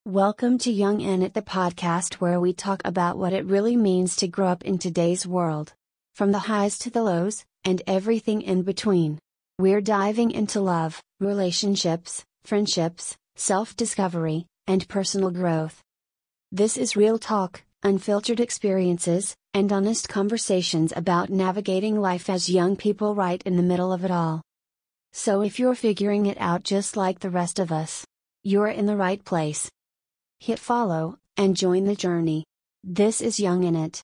Welcome to Young in It, the podcast where we talk about what it really means to grow up in today's world. From the highs to the lows, and everything in between. We're diving into love, relationships, friendships, self-discovery, and personal growth. This is real talk, unfiltered experiences, and honest conversations about navigating life as young people right in the middle of it all. So if you're figuring it out just like the rest of us, you're in the right place. Hit follow, and join the journey. This is Young in It.